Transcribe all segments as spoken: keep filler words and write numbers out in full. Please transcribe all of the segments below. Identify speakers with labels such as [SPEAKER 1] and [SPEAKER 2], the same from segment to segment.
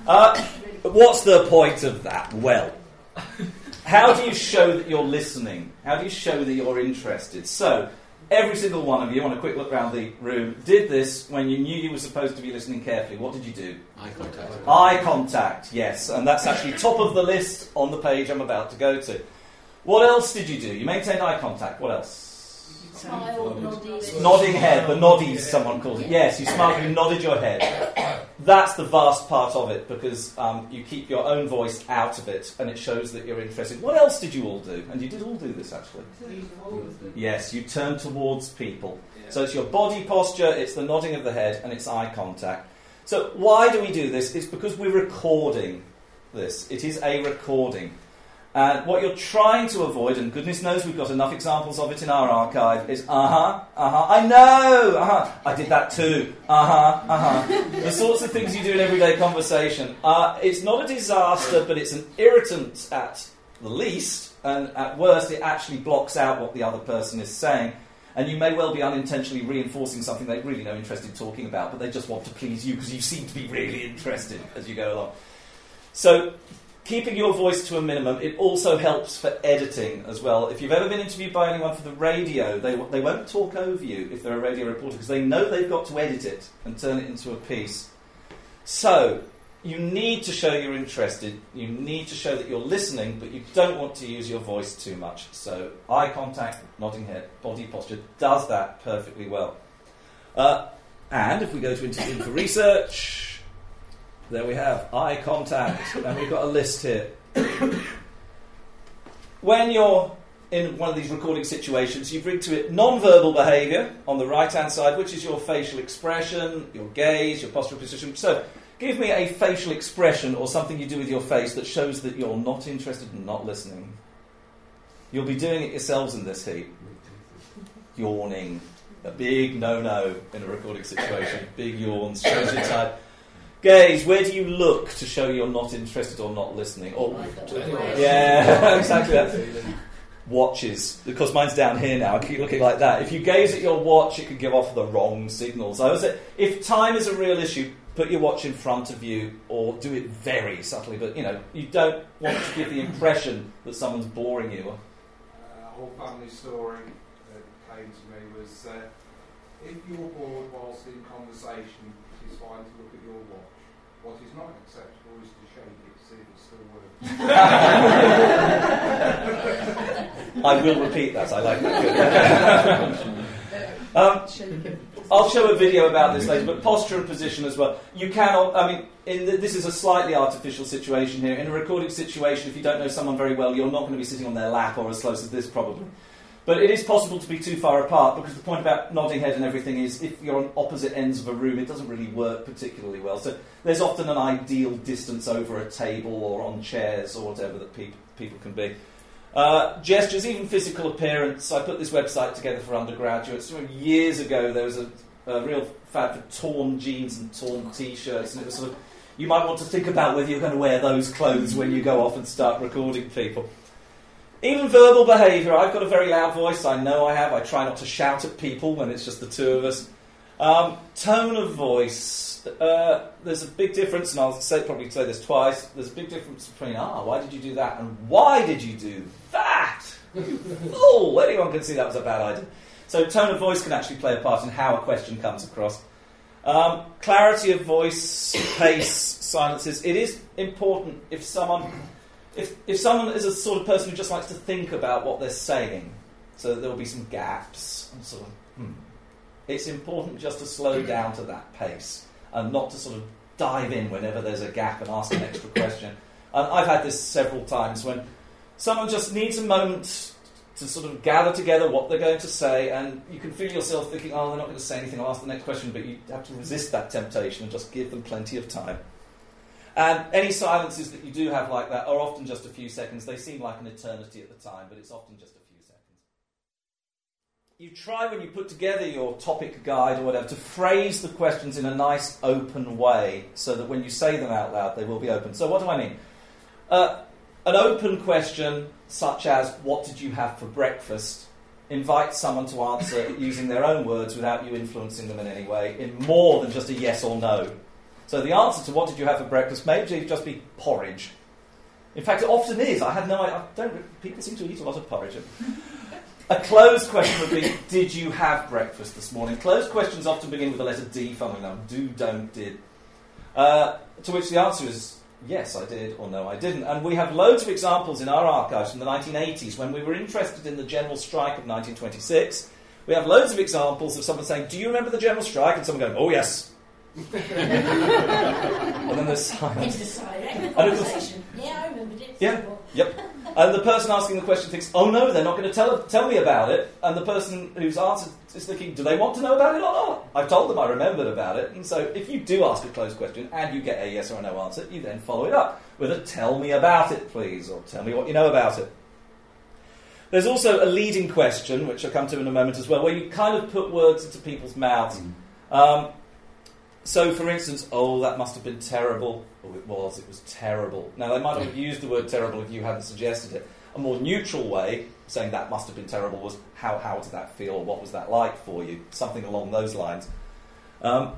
[SPEAKER 1] Uh, what's the point of that? Well, how do you show that you're listening? How do you show that you're interested? So, every single one of you, on a quick look around the room, did this when you knew you were supposed to be listening carefully. What did you do?
[SPEAKER 2] Eye contact.
[SPEAKER 1] Eye contact, yes. And that's actually top of the list on the page I'm about to go to. What else did you do? You maintained eye contact. What else?
[SPEAKER 3] Smile, noddies.
[SPEAKER 1] Nodding head. The noddies, someone calls it. Yes, you smiled, you nodded your head. That's the vast part of it, because um, you keep your own voice out of it, and it shows that you're interested. What else did you all do? And you did all do this, actually. Yes, you turn towards people. So it's your body posture, it's the nodding of the head, and it's eye contact. So why do we do this? It's because we're recording this. It is a recording. And what you're trying to avoid, and goodness knows we've got enough examples of it in our archive, is uh-huh, uh-huh, I know, uh-huh, I did that too, uh-huh, uh-huh. The sorts of things you do in everyday conversation. Uh, it's not a disaster, but it's an irritant at the least, and at worst it actually blocks out what the other person is saying. And you may well be unintentionally reinforcing something they've really no interest in talking about, but they just want to please you because you seem to be really interested as you go along. So, keeping your voice to a minimum, it also helps for editing as well. If you've ever been interviewed by anyone for the radio, they they won't talk over you if they're a radio reporter, because they know they've got to edit it and turn it into a piece. So, you need to show you're interested, you need to show that you're listening, but you don't want to use your voice too much. So, eye contact, nodding head, body posture does that perfectly well. Uh, and if we go to interviewing for research... There we have eye contact, and we've got a list here. When you're in one of these recording situations, you bring to it non-verbal behaviour on the right-hand side, which is your facial expression, your gaze, your postural position. So, give me a facial expression or something you do with your face that shows that you're not interested and not listening. You'll be doing it yourselves in this heat. Yawning. A big no-no in a recording situation. Big yawns, shows you're tired. Gaze, where do you look to show you're not interested or not listening? Or, yeah, exactly that. Watches, because mine's down here now, I keep looking like that. If you gaze at your watch, it can give off the wrong signals. I would say, if time is a real issue, put your watch in front of you, or do it very subtly, but, you know, you don't want to give the impression that someone's boring you.
[SPEAKER 4] Uh, a whole family story that came to me was, uh, if you're bored whilst in conversation, it is fine to look at your watch. What is not acceptable is to shake it to see if it still works.
[SPEAKER 1] I will repeat that, I like that. um, I'll show a video about this later, but posture and position as well. You cannot, I mean, in the, this is a slightly artificial situation here. In a recording situation, if you don't know someone very well, you're not going to be sitting on their lap or as close as this probably. But it is possible to be too far apart, because the point about nodding head and everything is if you're on opposite ends of a room, it doesn't really work particularly well. So there's often an ideal distance over a table or on chairs or whatever that pe- people can be. Uh, gestures, even physical appearance. I put this website together for undergraduates. Years ago, there was a, a real fad for torn jeans and torn T-shirts, and it was sort of, you might want to think about whether you're going to wear those clothes when you go off and start recording people. Even verbal behaviour. I've got a very loud voice, I know I have. I try not to shout at people when it's just the two of us. Um, tone of voice. Uh, there's a big difference, and I'll say, probably say this twice. There's a big difference between, ah, why did you do that, and why did you do that? Oh, anyone can see that was a bad idea. So tone of voice can actually play a part in how a question comes across. Um, clarity of voice, pace, silences. It is important if someone... If if someone is a sort of person who just likes to think about what they're saying, so that there will be some gaps, and sort of, hmm, it's important just to slow down to that pace, and not to sort of dive in whenever there's a gap and ask an extra question. And I've had this several times when someone just needs a moment to sort of gather together what they're going to say, and you can feel yourself thinking, oh, they're not going to say anything, I'll ask the next question, but you have to resist that temptation and just give them plenty of time. And any silences that you do have like that are often just a few seconds. They seem like an eternity at the time, but it's often just a few seconds. You try, when you put together your topic guide or whatever, to phrase the questions in a nice open way so that when you say them out loud, they will be open. So what do I mean? Uh, an open question such as, what did you have for breakfast, invites someone to answer using their own words without you influencing them in any way, in more than just a yes or no. So the answer to what did you have for breakfast may just be porridge. In fact, it often is. I had no idea. I don't, people seem to eat a lot of porridge. A closed question would be, did you have breakfast this morning? Closed questions often begin with the letter D, funnily enough. Do, don't, did. Uh, to which the answer is, yes, I did, or no, I didn't. And we have loads of examples in our archives from the nineteen eighties, when we were interested in the general strike of nineteen twenty-six. We have loads of examples of someone saying, do you remember the general strike? And someone going, oh, yes. And then there's silence.
[SPEAKER 3] It's a silent conversation. Yeah, I remembered it.
[SPEAKER 1] Yeah, yep. And the person asking the question thinks, oh no, they're not going to tell tell me about it. And the person who's answered is thinking, do they want to know about it or not? I've told them I remembered about it. And so if you do ask a closed question and you get a yes or a no answer, you then follow it up with a tell me about it, please, or tell me what you know about it. There's also a leading question, which I'll come to in a moment as well, where you kind of put words into people's mouths. Mm. Um, so, for instance, oh, that must have been terrible. Oh, it was, it was terrible. Now, they might have used the word terrible if you hadn't suggested it. A more neutral way, saying that must have been terrible, was how, how did that feel? What was that like for you? Something along those lines. Um,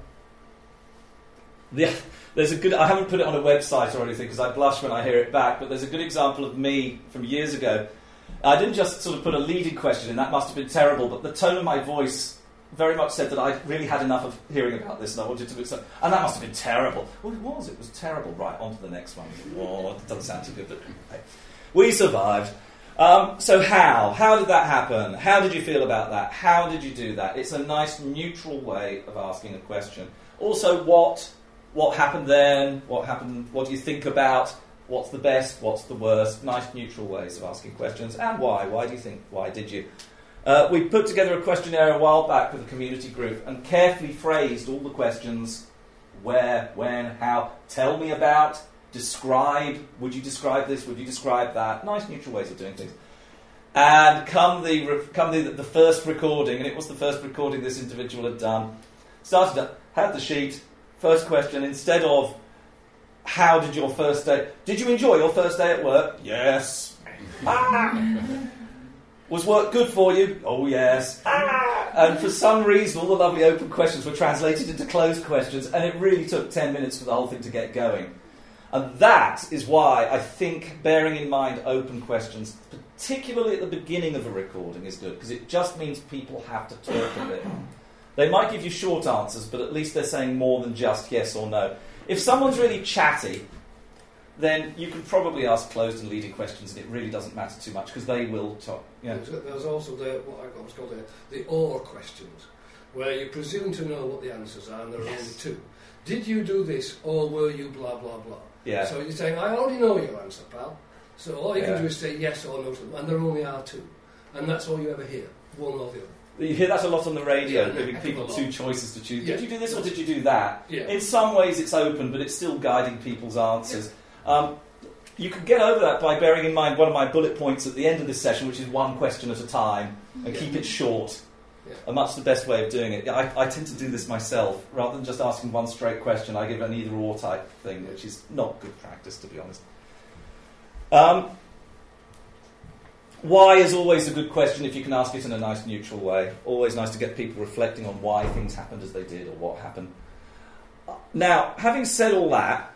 [SPEAKER 1] the, there's a good, I haven't put it on a website or anything because I blush when I hear it back, but there's a good example of me from years ago. I didn't just sort of put a leading question in, that must have been terrible, but the tone of my voice very much said that I really had enough of hearing about this and I wanted to do so. And that must have been terrible. Well, it was. It was terrible. Right, on to the next one. Oh, it doesn't sound too good, but hey. We survived. Um, so how? How did that happen? How did you feel about that? How did you do that? It's a nice neutral way of asking a question. Also, what what happened then? What happened? What do you think about? What's the best? What's the worst? Nice neutral ways of asking questions. And why? Why do you think? Why did you? Uh, we put together a questionnaire a while back with a community group and carefully phrased all the questions. Where, when, how, tell me about, describe, would you describe this, would you describe that? Nice neutral ways of doing things. And come the come the, the first recording, and it was the first recording this individual had done, started up, had the sheet, first question, instead of, how did your first day, did you enjoy your first day at work? Yes. Ah! Was work good for you? Oh, yes. Ah! And for some reason, all the lovely open questions were translated into closed questions, and it really took ten minutes for the whole thing to get going. And that is why I think bearing in mind open questions, particularly at the beginning of a recording, is good, because it just means people have to talk a bit. They might give you short answers, but at least they're saying more than just yes or no. If someone's really chatty, then you can probably ask closed and leading questions, and it really doesn't matter too much because they will talk. Yeah.
[SPEAKER 2] There's also the what I was called the, the or questions, where you presume to know what the answers are, and there are yes. only two. Did you do this, or were you blah blah blah?
[SPEAKER 1] Yeah.
[SPEAKER 2] So you're saying, I already know your answer, pal. So all you yeah. can do is say yes or no to them, and there only are two, and that's all you ever hear, one or the other.
[SPEAKER 1] You hear that a lot on the radio, giving people two choices to choose.
[SPEAKER 2] Yeah.
[SPEAKER 1] Did you do this or did you do that?
[SPEAKER 2] Yeah.
[SPEAKER 1] In some ways it's open, but it's still guiding people's answers. Yeah. Um, you can get over that by bearing in mind one of my bullet points at the end of this session, which is one question at a time, and yeah. keep it short. Yeah. And much the best way of doing it. I, I tend to do this myself. Rather than just asking one straight question, I give an either-or type thing, which is not good practice, to be honest. Um... Why is always a good question if you can ask it in a nice neutral way. Always nice to get people reflecting on why things happened as they did or what happened. Now, having said all that,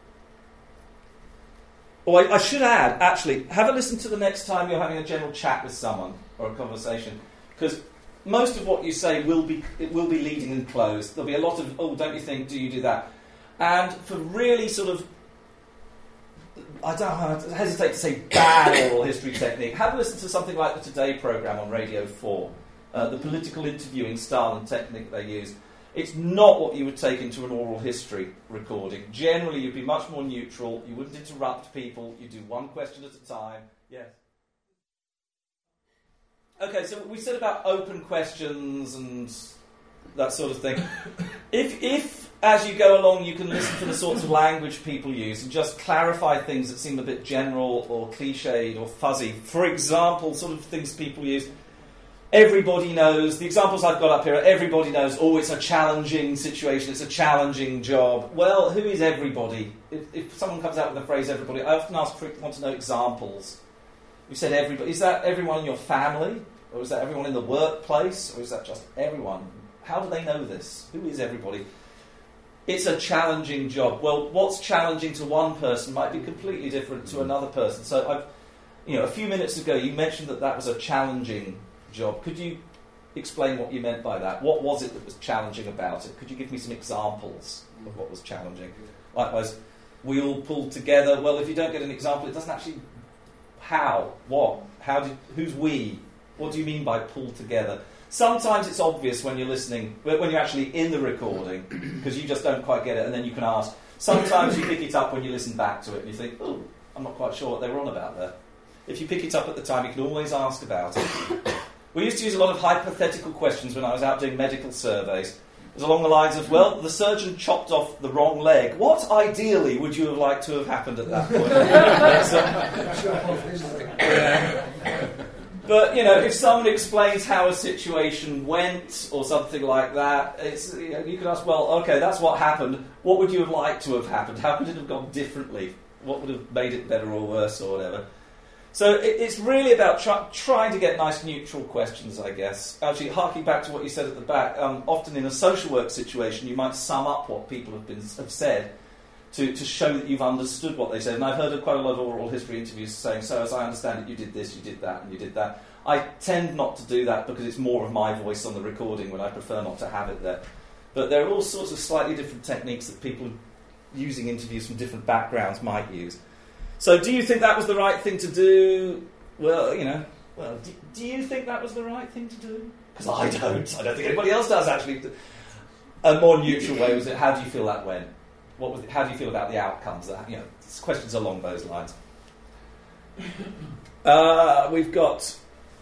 [SPEAKER 1] oh, I, I should add, actually, have a listen to the next time you're having a general chat with someone or a conversation, because most of what you say will be it will be leading and closed. There'll be a lot of, oh, don't you think, do you do that? And for really sort of I don't I hesitate to say bad oral history technique. Have a listen to something like the Today programme on Radio four, uh, the political interviewing style and technique they use. It's not what you would take into an oral history recording. Generally, you'd be much more neutral. You wouldn't interrupt people. You do one question at a time. Yes. Okay, so we said about open questions and that sort of thing. If if as you go along, you can listen to the sorts of language people use and just clarify things that seem a bit general or cliched or fuzzy. For example, sort of things people use. Everybody knows, the examples I've got up here, everybody knows, oh, it's a challenging situation, it's a challenging job. Well, who is everybody? If, if someone comes out with the phrase everybody, I often ask, want to know examples. You said everybody. Is that everyone in your family? Or is that everyone in the workplace? Or is that just everyone? How do they know this? Who is everybody? it's a challenging job. Well, what's challenging to one person might be completely different to another person. So, I've, you know, a few minutes ago you mentioned that that was a challenging job. Could you explain what you meant by that? What was it that was challenging about it? Could you give me some examples of what was challenging? Likewise, we all pulled together. Well, if you don't get an example, it doesn't actually... How? What? How did? Who's we? What do you mean by pull together? Sometimes it's obvious when you're listening, when you're actually in the recording, because you just don't quite get it, and then you can ask. Sometimes you pick it up when you listen back to it, and you think, oh, I'm not quite sure what they were on about there. If you pick it up at the time, you can always ask about it. We used to use a lot of hypothetical questions when I was out doing medical surveys. It was along the lines of, well, the surgeon chopped off the wrong leg. What, ideally, would you have liked to have happened at that point? But, you know, if someone explains how a situation went or something like that, it's, you know, you could ask, well, okay, that's what happened. What would you have liked to have happened? How could it have gone differently? What would have made it better or worse or whatever? So it, it's really about try, trying to get nice neutral questions, I guess. Actually, harking back to what you said at the back, um, often in a social work situation, you might sum up what people have been have said to, to show that you've understood what they said. And I've heard of quite a lot of oral history interviews saying, so as I understand it, you did this, you did that, and you did that. I tend not to do that because it's more of my voice on the recording when I prefer not to have it there. But there are all sorts of slightly different techniques that people using interviews from different backgrounds might use. So do you think that was the right thing to do? Well, you know, well, do, do you think that was the right thing to do? Because I don't. I don't think anybody else does, actually. A more neutral way was it, how do you feel that went? What was it, how do you feel about the outcomes? That, you know, questions along those lines. Uh, we've got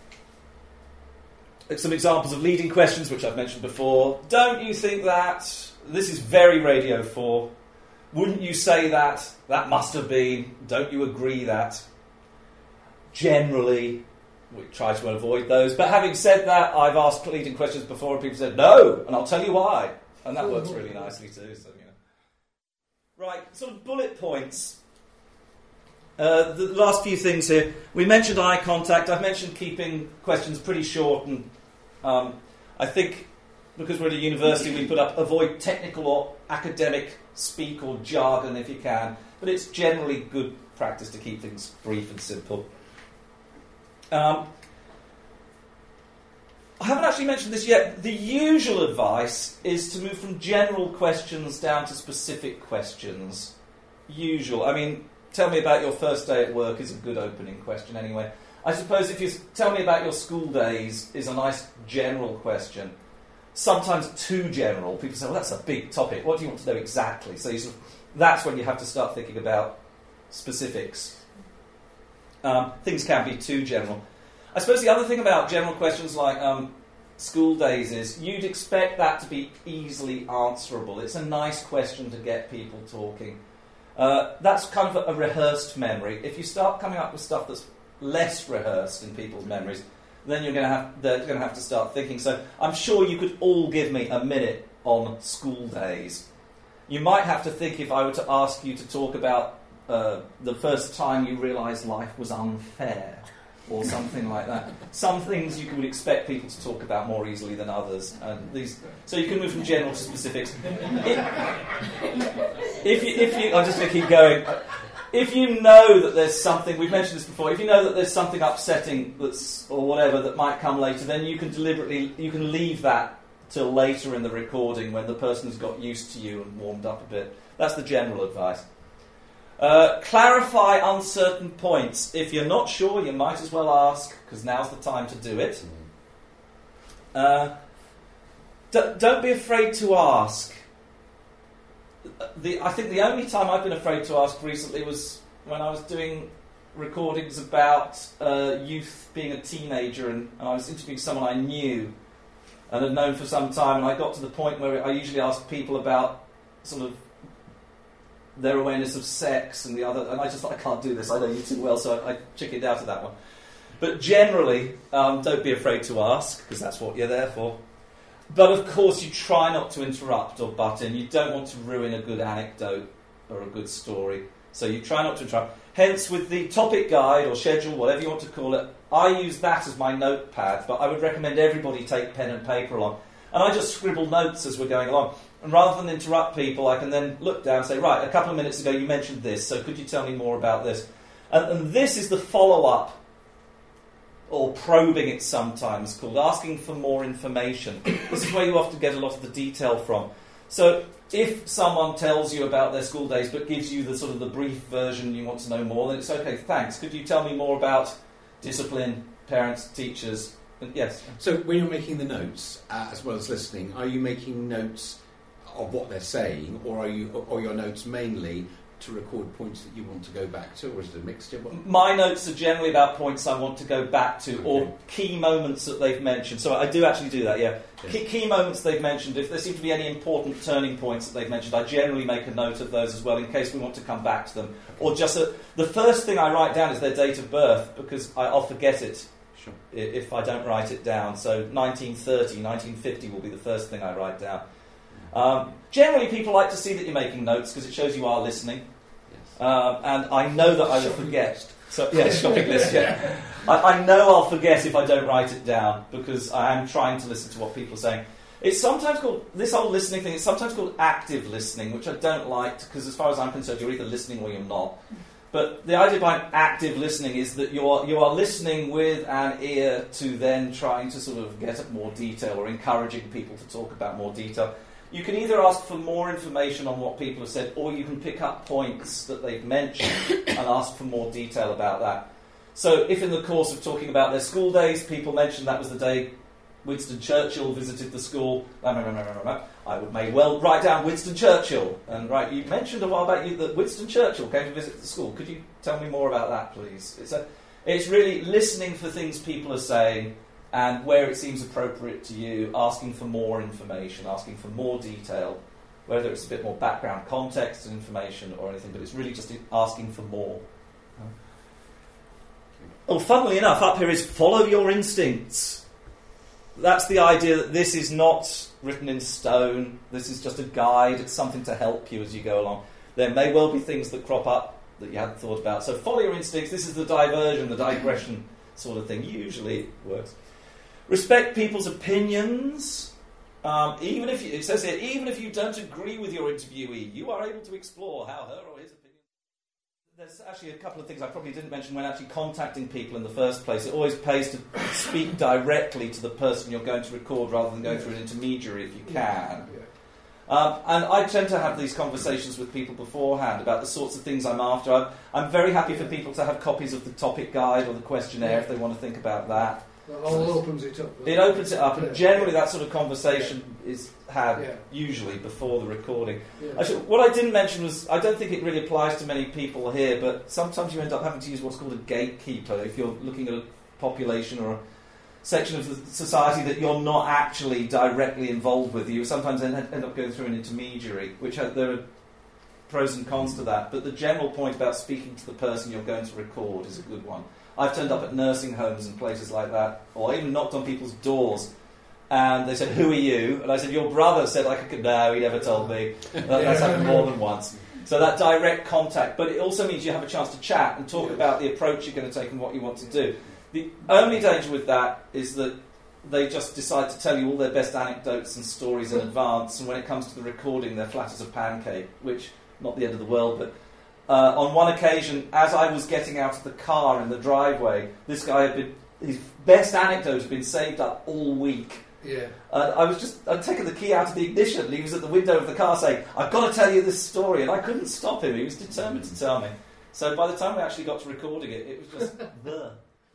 [SPEAKER 1] some examples of leading questions, which I've mentioned before. Don't you think that... This is very Radio four. Wouldn't you say that? That must have been. Don't you agree that? Generally, we try to avoid those. But having said that, I've asked leading questions before and people said, no, and I'll tell you why. And that works really nicely too. So, you know. Right, sort of bullet points. Uh, the last few things here. We mentioned eye contact. I've mentioned keeping questions pretty short. And um, I think because we're at a university, we put up avoid technical or academic speak or jargon if you can. But it's generally good practice to keep things brief and simple. Um, I haven't actually mentioned this yet. The usual advice is to move from general questions down to specific questions. Usual. I mean, tell me about your first day at work is a good opening question anyway. I suppose if you tell me about your school days is a nice general question. Sometimes too general. People say, well, that's a big topic. What do you want to know exactly? So you sort of, that's when you have to start thinking about specifics. Um, things can be too general. I suppose the other thing about general questions like um, school days is you'd expect that to be easily answerable. It's a nice question to get people talking. Uh, that's kind of a, a rehearsed memory. If you start coming up with stuff that's less rehearsed in people's memories, then you're going to have they're going to have to start thinking. So I'm sure you could all give me a minute on school days. You might have to think if I were to ask you to talk about uh, the first time you realised life was unfair, or something like that. Some things you would expect people to talk about more easily than others. And these, so you can move from general to specifics. If, if you, if you, I'm just going to keep going. If you know that there's something, we've mentioned this before, if you know that there's something upsetting that's or whatever that might come later, then you can deliberately, you can leave that till later in the recording when the person's got used to you and warmed up a bit. That's the general advice. Uh, clarify uncertain points. If you're not sure, you might as well ask, because now's the time to do it. Uh, d- don't be afraid to ask. The, I think the only time I've been afraid to ask recently was when I was doing recordings about uh, youth being a teenager, and, and I was interviewing someone I knew and had known for some time, and I got to the point where I usually ask people about sort of their awareness of sex and the other, and I just thought, I can't do this, I know you too well, so I, I chickened out of that one. But generally, um, don't be afraid to ask, because that's what you're there for. But of course, you try not to interrupt or butt in. You don't want to ruin a good anecdote or a good story. So you try not to interrupt. Hence, with the topic guide or schedule, whatever you want to call it, I use that as my notepad, but I would recommend everybody take pen and paper along. And I just scribble notes as we're going along. And rather than interrupt people, I can then look down and say, right, a couple of minutes ago you mentioned this, so could you tell me more about this? And, and this is the follow-up, or probing it sometimes called, asking for more information. This is where you often get a lot of the detail from. So if someone tells you about their school days but gives you the sort of the brief version you want to know more, then it's okay, thanks. Could you tell me more about discipline, parents, teachers? And yes.
[SPEAKER 5] So when you're making the notes, uh, as well as listening, are you making notes of what they're saying, or are you, or your notes mainly to record points that you want to go back to, or is it a mixture? What?
[SPEAKER 1] My notes are generally about points I want to go back to,
[SPEAKER 5] okay.
[SPEAKER 1] or key moments that they've mentioned. So I do actually do that, yeah. yeah. Key, key moments they've mentioned. If there seem to be any important turning points that they've mentioned, I generally make a note of those as well, in case we want to come back to them. Okay. Or just a, the first thing I write down is their date of birth, because I, I'll forget it
[SPEAKER 5] sure.
[SPEAKER 1] if I don't write it down. So nineteen thirty, nineteen fifty will be the first thing I write down. Um, generally, people like to see that you're making notes because it shows you are listening. Yes. Um, and I know that I will forget. So, yeah, shopping list. Yeah, I, I know I'll forget if I don't write it down because I am trying to listen to what people are saying. It's sometimes called this whole listening thing. It's sometimes called active listening, which I don't like because, as far as I'm concerned, you're either listening or you're not. But the idea behind active listening is that you are you are listening with an ear to then trying to sort of get at more detail or encouraging people to talk about more detail. You can either ask for more information on what people have said, or you can pick up points that they've mentioned and ask for more detail about that. So if in the course of talking about their school days, people mentioned that was the day Winston Churchill visited the school, I would may well write down Winston Churchill. And right, you mentioned a while back you, that Winston Churchill came to visit the school. Could you tell me more about that, please? It's, a, it's really listening for things people are saying, and where it seems appropriate to you, asking for more information, asking for more detail, whether it's a bit more background context and information or anything, but it's really just asking for more. Oh, funnily enough, up here is follow your instincts. That's the idea that this is not written in stone, this is just a guide, it's something to help you as you go along. There may well be things that crop up that you hadn't thought about. So follow your instincts, this is the diversion, the digression sort of thing. Usually it works. Respect people's opinions. Um, even if you, it says here, even if you don't agree with your interviewee, you are able to explore how her or his opinion. There's actually a couple of things I probably didn't mention when actually contacting people in the first place. It always pays to speak directly to the person you're going to record rather than going through an intermediary if you can. Um, and I tend to have these conversations with people beforehand about the sorts of things I'm after. I'm, I'm very happy for people to have copies of the topic guide or the questionnaire if they want to think about that.
[SPEAKER 2] That all opens it up.
[SPEAKER 1] It opens it up, and generally that sort of conversation yeah. is had yeah. usually before the recording. Yeah. Actually, what I didn't mention was, I don't think it really applies to many people here, but sometimes you end up having to use what's called a gatekeeper if you're looking at a population or a section of the society that you're not actually directly involved with. You sometimes end, end up going through an intermediary, which have, there are pros and cons to that, but the general point about speaking to the person you're going to record is a good one. I've turned up at nursing homes and places like that, or even knocked on people's doors, and they said, "Who are you?" And I said, "Your brother said I could." No, he never told me. That, that's happened more than once. So that direct contact, but it also means you have a chance to chat and talk about the approach you're going to take and what you want to do. The only danger with that is that they just decide to tell you all their best anecdotes and stories in advance, and when it comes to the recording, they're flat as a pancake, which, not the end of the world, but Uh, on one occasion, as I was getting out of the car in the driveway, this guy had been, his best anecdote had been saved up all week.
[SPEAKER 2] Yeah.
[SPEAKER 1] Uh, I was just, I'd taken the key out of the ignition, and he was at the window of the car saying, "I've got to tell you this story," and I couldn't stop him. He was determined to tell me. So by the time we actually got to recording it, it was just the.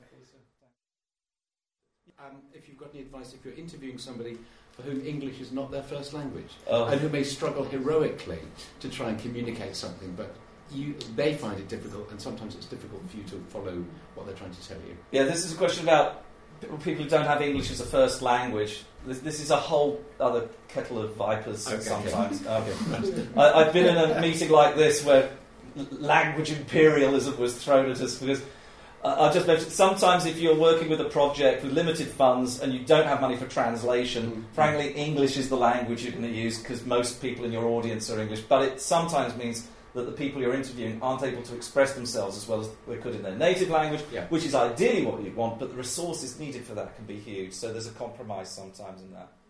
[SPEAKER 5] Um, if you've got any advice, if you're interviewing somebody for whom English is not their first language,
[SPEAKER 1] oh.
[SPEAKER 5] and who may struggle heroically to try and communicate something, but You, they find it difficult, and sometimes it's difficult for you to follow what they're trying to tell you.
[SPEAKER 1] Yeah, this is a question about people who don't have English as a first language. This, this is a whole other kettle of vipers okay, sometimes. Okay. Um, I, I've been in a meeting like this where language imperialism was thrown at us, because uh, I'll just mention, sometimes if you're working with a project with limited funds and you don't have money for translation, mm-hmm. frankly, English is the language you're going to use because most people in your audience are English, but it sometimes means that the people you're interviewing aren't able to express themselves as well as they could in their native language, yeah. which is ideally what you'd want, but the resources needed for that can be huge. So there's a compromise sometimes in that.